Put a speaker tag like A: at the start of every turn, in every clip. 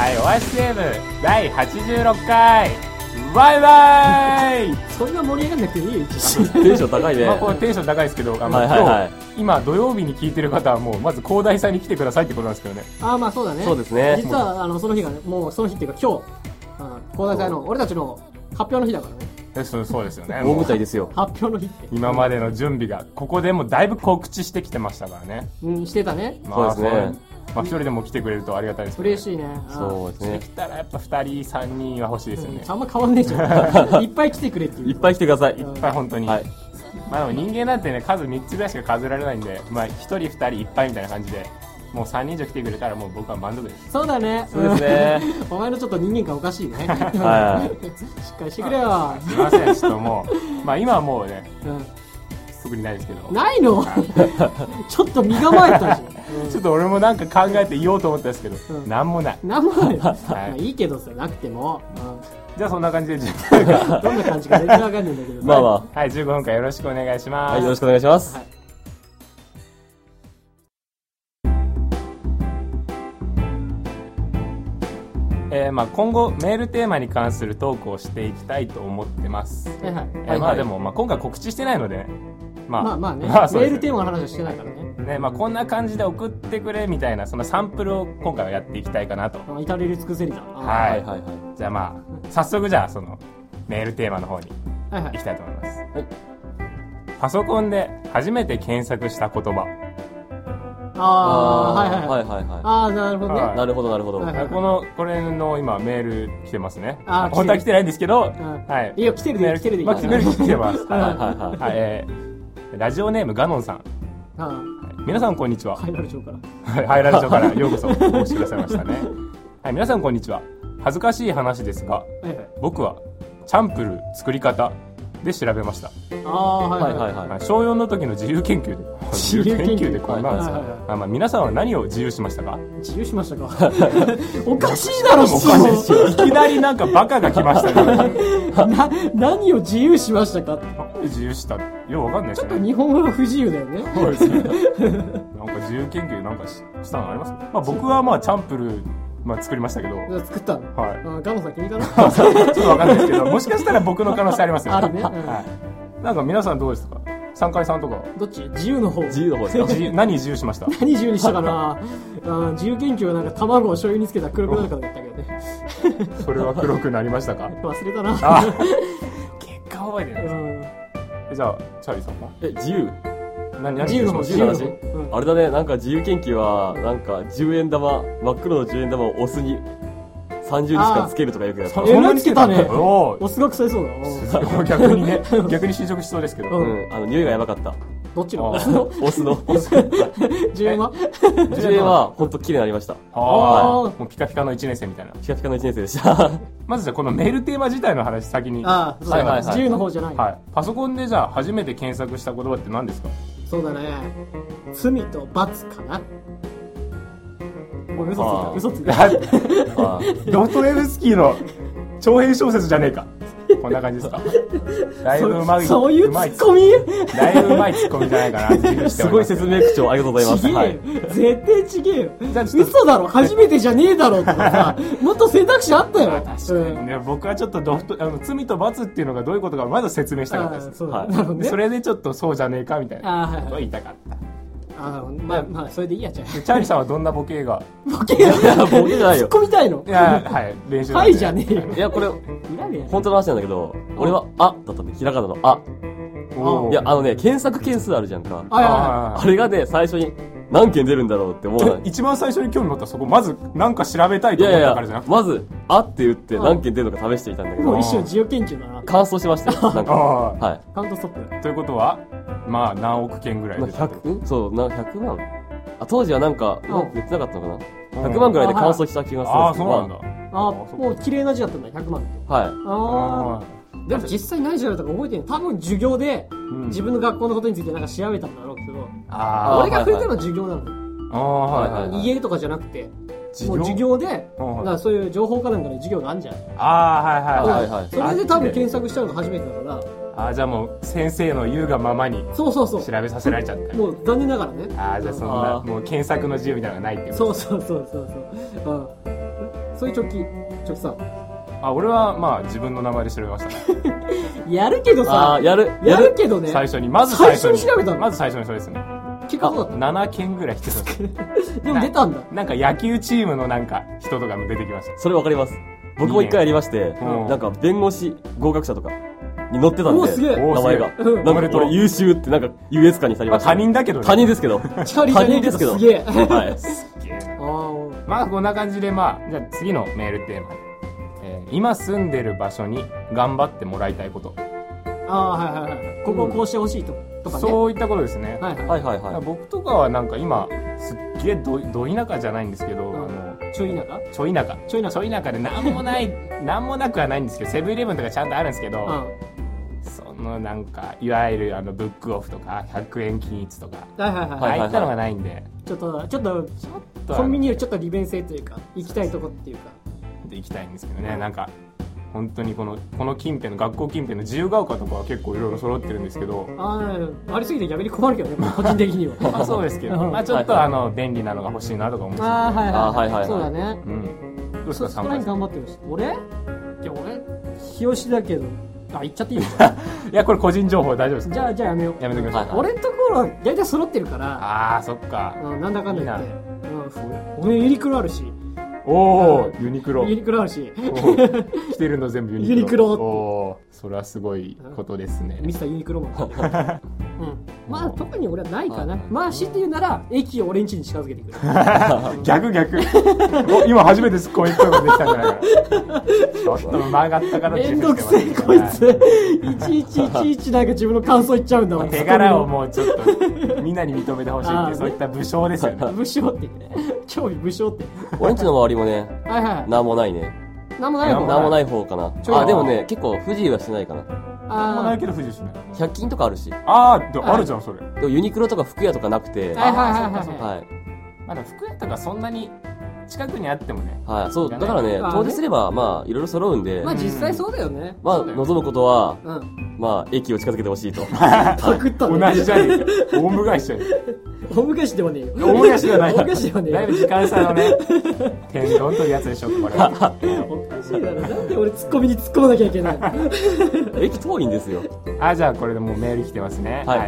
A: はい、OSM 第86回バイバイ。
B: そんな盛り上がんなくていいよ。
C: テンション高いね。
A: まあ、これテンション高いですけど、今土曜日に聞いてる方はもうまず広大さんに来てくださいってことなんですけどね。
B: ああ、まあそうだね。
C: そうですね。
B: 実はその日がね、もうその日っていうか今日、広大さんの俺たちの発表の日だからね。
A: そうですよね。
C: 大舞台ですよ。
B: 発表の日って。
A: 今までの準備がここでもだいぶ告知してきてましたからね。
B: してたね。
C: そうですね。
A: まあ、一人でも来てくれるとありがたいですね。
B: 嬉しいね。
C: そうですね。
A: 来たらやっぱ2人3人は欲しいですよね。
B: あんま変わんねえじゃん。いっぱい来てくれっていう。
C: いっぱい来てください。
A: いっぱい本当に。はい。まあでも人間なんてね、数3つぐらいしか数えられないんで、まあ1人2人いっぱいみたいな感じで、もう3人以上来てくれたらもう僕は満足です。
B: そうだね。
C: そうですね。
B: お前のちょっと人間感おかしいね。
C: はい。
B: しっかりしてくれよ。
A: すいません、ちょっともう、まあ今はもうね、特にないですけど。
B: ないの？ちょっと身構えたじゃん。
A: ちょっと俺もなんか考えて言おうと思ったんですけど、なんもない。
B: なんもない。いいけどさ、なくても。
A: じゃあそんな感じで、
B: どんな感じか全然わかんないんだけど。
C: まあまあ。
A: はい、15分間よろしくお願いします。
C: はい、よろしくお願いします。
A: まあ今後メールテーマに関するトークをしていきたいと思ってます。まあでも、まあ今回告知してないので、
B: まあね、メールテーマの話はしてないからね。
A: ね、まあこんな感じで送ってくれみたいな、そのサンプルを今回はやっていきたいかなと。
B: 至れり尽くせりだ。
A: はい。じゃあまあ、早速じゃあそのメールテーマの方に行きたいと思います。はい。パソコンで初めて検索した言葉。
B: なるほどね。
C: なるほど、なるほど。
A: これの今メール来てますね。本当は来てないんですけど、
B: はい。いや、来てるで、来てるで。
A: メール来てます。はい。ラジオネームガノンさん。皆さんこんにちは。
B: ハイラル町から。
A: ハイラル町からようこそお越しくださいましたね。はい、皆さんこんにちは。恥ずかしい話ですが、僕はチャンプルー作り方で調べました。小4の時の自由研究で。自由研究でこんなんですか。まあ皆さんは何を自由しましたか？
B: 自由しましたか？おかしいだろ、
A: おかしいですよ。いきなりなんかバカが来ましたね。
B: 何を自由しましたか？
A: 自由した。ようわかんないですね。
B: ちょっと日本語が不自由だよね。
A: そうですね。なんか自由研究なんかしたのあります？まあ僕はまあチャンプルー作りましたけど。
B: 作ったの？
A: はい。
B: ガノさん君だな。
A: ちょっとわかんないですけど、もしかしたら僕の可能性ありますよ。
B: あるね。
A: はい。なんか皆さんどうですか？三階さんとか。
B: どっち？自由の方。
C: 自由の方ですか？
A: 何自由しました？
B: 何自由にしたかな。自由研究はなんか卵を醤油につけたら黒くなるかと言ったけどね。
A: それは黒くなりましたか？
B: 忘れたな。
A: 結果覚えてないです。じゃあ、チャーリーさんは？
C: 自由？
B: 自由の方、
C: 自由の話？あれだね、なんか自由研究は、なんか10円玉、真っ黒の10円玉をオスに30日間つけるとかよくやった。
B: そんなにつけたね。オスが臭いそうだ。
A: 逆にね、逆に就職しそうですけど。
C: 匂いがやばかった。
B: どっちの？
C: オスの。
B: 10円は
C: ？10円はほんと綺麗になりました。
A: もうピカピカの1年生みたいな。
C: ピカピカの1年生でした。
A: まずじゃあこのメールテーマ自体の話先に。
B: 自由の方じゃない。
A: はい。パソコンでじゃあ初めて検索した言葉って何ですか？
B: そうだね。罪と罰かな。嘘ついた。
A: ドストエフスキーの長編小説じゃねえか。こんな感じですか？だいぶうまい。
B: そういうツッコミ？
A: だいぶうまいツッコミじゃないかな。
C: すごい説明口調ありがとうございます。
B: 絶対ちげえよ。嘘だろ、初めてじゃねえだろってさ、もっと選択肢あったよ。
A: 確かにね、僕はちょっと罪と罰っていうのがどういうことかまず説明したかったです。それでちょっとそうじゃねえかみたいなことを言いたかった。
B: まあそれでいいや。じゃあ
A: チャーリーさんはどんなボケが？
B: ボケじゃないよ。突っ込みたいの？
A: いや、はい、練習。
B: はいじゃねえよ。
C: いや、これ本当の話なんだけど、俺はだったね。ひらがなのあ。いや、検索件数あるじゃんか。あれがね、最初に何件出るんだろうって思う。
A: 一番最初に興味持ったそこ、まずなんか調べたいと思ったからじゃなくて。
C: まずって言って何件出るのか試していたんだけど。
B: もう一種自由研究だな。
C: 乾燥しましたよ。なんか。はい。
B: カウントストップ。
A: ということは、まあ何億件ぐらいで。
C: そう、100万。当時はなんか、言ってなかったのかな ?100 万ぐらいで乾燥した気がする。
A: ああ、そうなんだ。
B: もう綺麗な字だったんだ、100万って。
C: はい。
B: でも実際何調べたか覚えてない。多分授業で自分の学校のことについてなんか調べたんだろうけど、俺が触れたのは授業なの。家とかじゃなくて、もう授業で、そういう情報かなんかの授業があるじゃん。それで多分検索したのが初めてだから。
A: じゃあもう先生の言うがままに調べさせられちゃった。
B: もう残念ながらね。
A: じゃあそんなもう検索の自由みたいなのがないってこと。
B: そう。 そういう直帰さん。
A: 俺はまあ自分の名前で調べましたね。
B: やるけどさ。
C: やる
B: けどね。
A: 最初に調べたの。
B: まず
A: 最初にそれですね。
B: 結果どうだった
A: ？7件ぐらい来てた。
B: でも出たんだ。
A: なんか野球チームのなんか人とかも出てきました。
C: それわかります。僕も一回やりまして、なんか弁護士合格者とかに載ってたんで、名前が。なんかこれ優秀ってなんか優越感にされました。
A: 他人だけどね。
C: 他人ですけど。
B: 他人ですけど。すげえ。
C: はい。
A: すげえ。まあこんな感じでじゃあ次のメールテーマ。今住んでる場所に頑張ってもらいたいこと。
B: はい。ここをこうしてほしいとかね。
A: そういったことですね。
C: はい。
A: 僕とかはなんか今、すっげえど田舎じゃないんですけど、
B: ちょい田舎
A: でなんもなくはないんですけど、セブンイレブンとかちゃんとあるんですけど、なんか、いわゆるブックオフとか、100円均一とか、ああいったのがないんで。
B: ちょっと、コンビニよりちょっと利便性というか、行きたいとこっていうか。
A: で行きたいんですけどね、なんか、本当にこの近辺の学校近辺の自由が丘とかは結構いろいろ揃ってるんですけど、
B: ありすぎて逆に困るけどね、個人的には。
A: そうですけど、ちょっと便利なのが欲しいなとか思って
B: はい。そうだね。
A: どうですか、
B: そこらに頑張ってるし。俺日吉だけど。言っちゃっていいの？
A: いや、これ個人情報大丈夫ですか？
B: じゃあやめよう。
A: やめてください。
B: 俺のところ大体揃ってるから。
A: そっか。
B: なんだかんだ言って。俺ユニクロあるし。
A: ユニクロ
B: あるし。
A: 着てるの全部ユニクロ。
B: ユニクロって。
A: それはすごいことですね。
B: ミスターユニクロマン。まあ特に俺はないかな。まあ強いて言うなら駅を俺ん家に近づけてくる。
A: 逆。今初めてツッコミっぽいことできたんじゃないかな。ちょっと曲がったから
B: めんどくせえこいつ。いちなんか自分の感想言っちゃうんだもん。
A: 手柄をもうちょっとみんなに認めてほしいってそういった武将ですよね。
B: 武将って超武将って。
C: 俺んちの周りもね、なんもないね。
B: なんもない
C: 方かな。でもね、結構不自由はしてないかな。
A: なんもないけど不自由しない。
C: 100均とかあるし。
A: あるじゃん、それ。
C: でもユニクロとか服屋とかなくて。
A: はい。まだ服屋とかそんなに近くにあってもね。
C: そう、だからね、遠出すれば、まあ、いろいろ揃うんで。
B: まあ実際そうだよね。
C: まあ、望むことは、まあ、駅を近づけてほしいと。
B: パクったね。
A: 同じじゃねえか。大昔じゃねえか。
B: 大昔ではねえよ。
A: 大昔ではない。
B: 大昔ではねえよ。
A: だいぶ時間差のね、天丼というやつでしょ、これは。
B: おかしいだろ。なんで俺ツッコミに突っ込まなきゃいけない
C: 駅遠いんですよ。
A: じゃあこれでもうメール来てますね。
C: はい。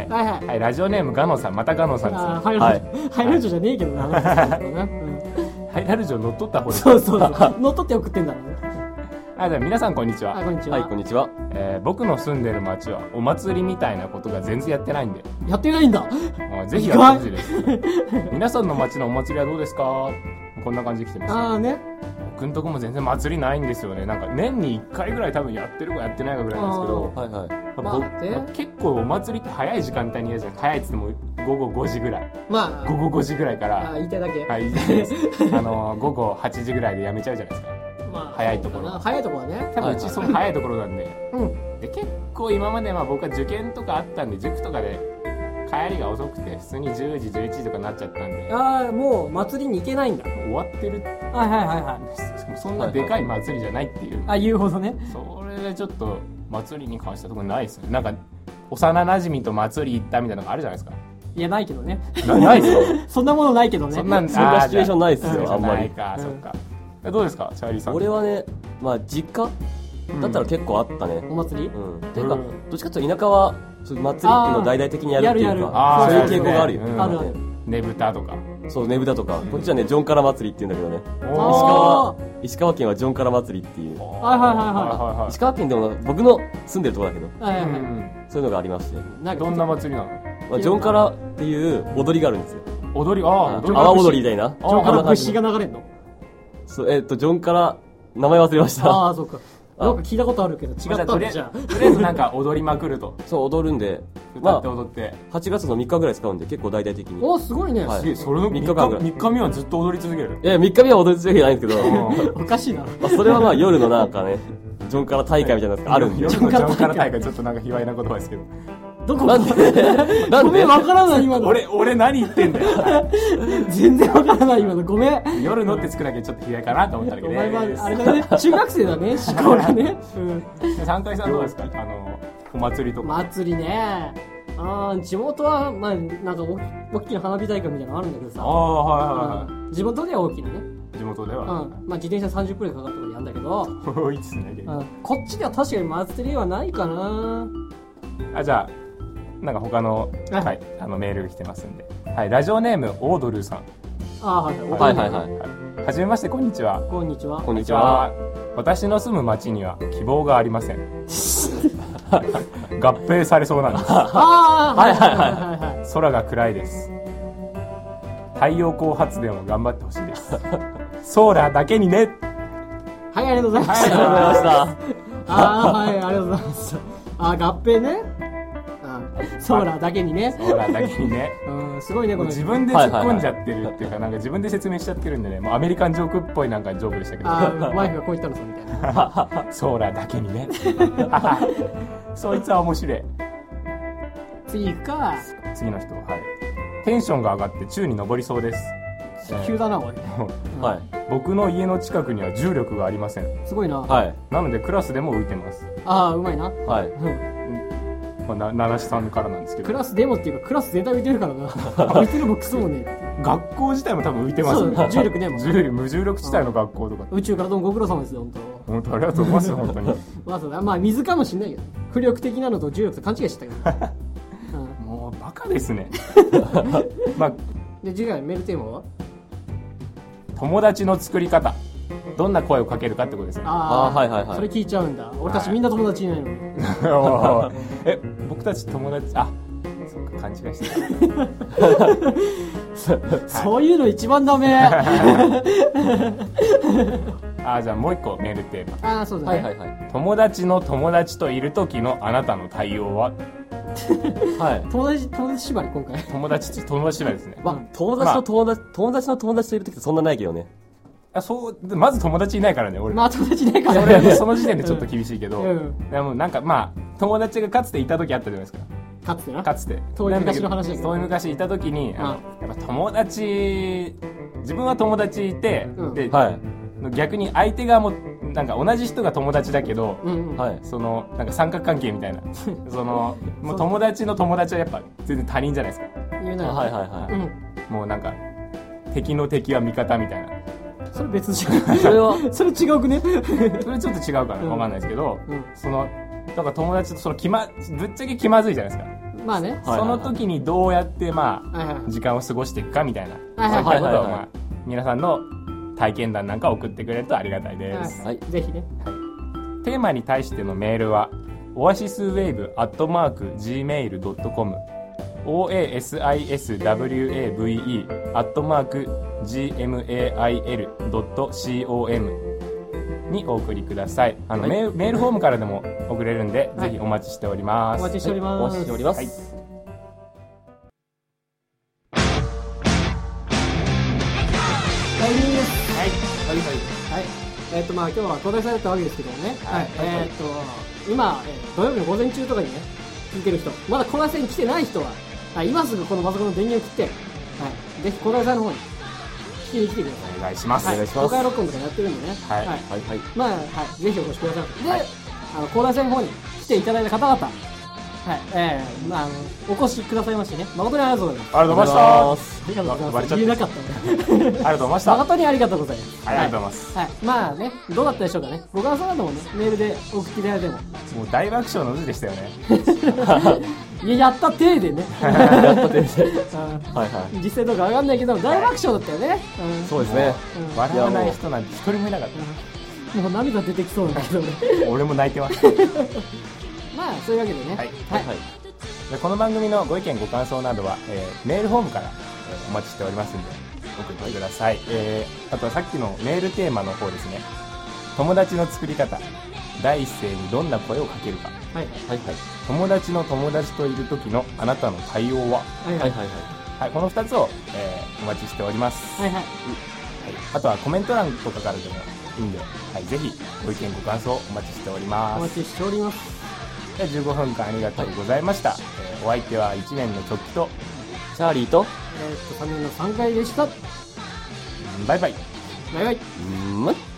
A: ラジオネームガノさん、またガノさんです
B: ね。ハイラジオじゃねえけどな。
A: ハイラルジオ乗っ取った方
B: そう乗っ取って送ってんだろうね。
A: じゃあ皆さんこんにちは。
B: こんにちは。
C: はい、こんにちは。
A: 僕の住んでる町はお祭りみたいなことが全然やってないんで。
B: やってないんだ。
A: ぜひやってほしいです。皆さんの町のお祭りはどうですか？こんな感じで来てます。
B: ね。
A: 僕んとこも全然祭りないんですよね。なんか年に1回ぐらい多分やってるかやってないかぐらいなんですけど。結構お祭りって早い時間帯にやるじゃん。早いっつっても午後5時ぐらい。午後5時ぐらいから。
B: 言いたいだけ。
A: はい、言いたいです。午後8時ぐらいでやめちゃうじゃないですか。早いところ。
B: 早いところはね。
A: 多分うちその早いところなんで。で、結構今まで僕は受験とかあったんで、塾とかで帰りが遅くて、普通に10時、11時とかになっちゃったんで。
B: もう祭りに行けないんだ。
A: 終わってる。そんなでかい祭りじゃないっていう。
B: 言うほどね。
A: それでちょっと祭りに関したところないですよね。なんか、幼馴染と祭り行ったみたいなのがあるじゃないですか。
B: いや、ないけどね。
A: ないですか？
B: そんなものないけどね。
C: そんなシチュエーションないっすよ、あんまり。
A: ないか、そっか。どうですか、チャーリーさん？
C: 俺はね、まあ実家だったら結構あったね。
B: お祭り？
C: ていうか、どっちかというと田舎は祭りっていうのを大々的にやるっていうか、そういう傾向があるよ。
B: ある。
A: ねぶたとか。
C: そう、ねぶたとか。こっちはね、ジョンカラ祭りって言うんだけどね。石川県はジョンカラ祭りっていう。石川県でも僕の住んでるところだけど、そういうのがありまして。
A: どんな祭りなの？
C: ジョンカラっていう踊りがあるんですよ。
A: 踊り？
C: 阿波踊りみたいな。
B: ジョンカラ節が流れんの？
C: そう、ジョンカラ、名前忘れました。
B: そうか。なんか聞いたことあるけど違ったんだじゃあ。
A: とりあえずなんか踊りまくると。
C: そう、踊るんで。
A: 歌って踊って。
C: 8月の3日ぐらい使うんで、結構大々的に。
B: すごいね。
A: それの3日間ぐらい。3日目はずっと踊り続ける。
C: いや、3日目は踊り続けないんですけど。
B: おかしいな。
C: それはまあ夜のなんかね、ジョンカラ大会みたいなのがあるんで。
A: ジョンカラ大会ちょっとなんか卑猥な言葉ですけど。
B: どこなんでごめん、わからない今の。
A: 俺何言ってんだよ。
B: 全然わからない今の。ごめん。
A: 夜のってつくだけちょっと卑猥かなと思っただけで。
B: お前はあれだね。中学生だね。思考がね。
A: 三海さんどうですか？お祭りとか。
B: 祭りね。地元はまあなんか大きな花火大会みたいなのあるんだけどさ。
A: はい。
B: 地元では大きなね。
A: 地元では、
B: まあ自転車30分でかかるとかでやんだけど
A: 遠いっすね、
B: こっちでは確かに祭りはないかな。
A: じゃあなんか他の、はい、メールが来てますんで、はい、ラジオネームオードルーさん。
C: はい。
A: はじめまして、こんにちは。
B: こんにちは。
C: こんにちは。
A: 私の住む町には希望がありません。合併されそうなんです。空が暗いです。太陽光発電を頑張ってほしいです。ソーラーだけにね。
B: はい、ありがとうございました。
C: ありがとうございました。
B: はい、ありがとうございました。合併ね。ソーラーだけにね。
A: ソーラーだけにね。
B: すごいね、この
A: 自分で突っ込んじゃってるっていうか、なんか自分で説明しちゃってるんでね、もうアメリカンジョークっぽいなんかジョークでしたけど。
B: ワイフがこう言ったのさ、みたいな。
A: ソーラーだけにね。そいつは面白い。
B: 次行くか。
A: 次の人、はい。テンションが上がって宙に登りそうです。
B: 急だな、おい。
C: はい。
A: 僕の家の近くには重力がありません。
B: すごいな。
C: はい。
A: なのでクラスでも浮いてます。
B: うまいな。
C: はい。
A: 七七さんからなんですけど、
B: クラスでもっていうかクラス全体浮いてるからな。浮いてるもクソもね。
A: 学校自体も多分浮いてますね。
B: 重力ね、もう
A: 無重力地帯の学校とか。
B: 宇宙からどうもご苦労様ですよ、
A: 本当ありがとうございます本当に。
B: まあ水かもしんないけど、浮力的なのと重力と勘違いしてたけど。
A: もうバカですね。まあ
B: で次回メールテーマは
A: 友達の作り方。どんな声をかけるかってことですね。
B: はい。それ聞いちゃうんだ。俺たちみんな友達いないのに。
A: 僕たち友達、そっか、勘違いして
B: た。そういうの一番ダメ。
A: じゃあもう一個メールテー
B: マ。そうだね。
A: 友達の友達といる時のあなたの対応は。
B: はい。友達縛り今回。
A: 友達縛りですね。
C: 友達の友達といる時ってそんなないけどね。
A: まず友達いないからね、俺。
B: 友達いないからね。
A: その時点でちょっと厳しいけど、でもなんか友達がかつていた時あったじゃないですか。かつて。
B: 遠い昔の話だけど。
A: 遠い昔いた時に、やっぱ友達、自分は友達いて、で、逆に相手側も、なんか同じ人が友達だけど、なんか三角関係みたいな。もう友達の友達はやっぱ全然他人じゃないですか。もうなんか、敵の敵は味方みたいな。
B: それ別じゃん。それ違うくね。
A: それちょっと違うからわかんないですけど、だから友達とぶっちゃけ気まずいじゃないですか。
B: まあね。
A: その時にどうやって時間を過ごしていくかみたいな、そういったことを皆さんの体験談なんか送ってくれるとありがたいです。
B: ぜひね。
A: テーマに対してのメールはoasiswave@gmail.com oasiswave@gmail.com にお送りください。メールフォームからでも送れるんで、ぜひお待ちしております。
B: お待ちしております。
C: お待ちしております。
B: 来年です。今日は東大されたわけですけどもね。今、土曜日の午前中とかにね、聞いてる人、まだこの線に来てない人は、今すぐこのパソコンの電源を切って、ぜひ東大さんの方に聞きに来てください。
A: お願いします。
B: 公開録音とかやってるんでね。ぜひお越しください。で、東大さんの方に来ていただいた方々、お越しくださいましてね、誠にありがとうございます。
A: ありがとうございます。
B: ありがとうございます。言えなかったね。
A: ありがとうございました。
B: 誠にありがとうございます。
A: ありがとうございます。
B: どうだったでしょうかね。ご感想などもね、メールで送っていただいても。
A: もう大爆笑の渦でしたよね。
B: やった体でね。実際どうかわかんないけど、大爆笑だったよね。
C: そうですね。
A: 笑わない人なんて一人もいなかった。
B: もう涙出てきそうなんだけどね。
A: 俺も泣いてます。
B: そういうわけでね。
A: この番組のご意見ご感想などは、メールフォームからお待ちしておりますので送ってください。あとはさっきのメールテーマの方ですね。友達の作り方、第一声にどんな声をかけるか、友達の友達といる時のあなたの対応は、この2つを、お待ちしております。あとはコメント欄とかからでもいいんで、ぜひご意見ご感想お待ちしております。
B: お待ちしております。
A: 15分間ありがとうございました。お相手は1年の直樹と
C: チャーリーと
B: 3年の3回でした。
A: バイバイ。
B: バイバイ。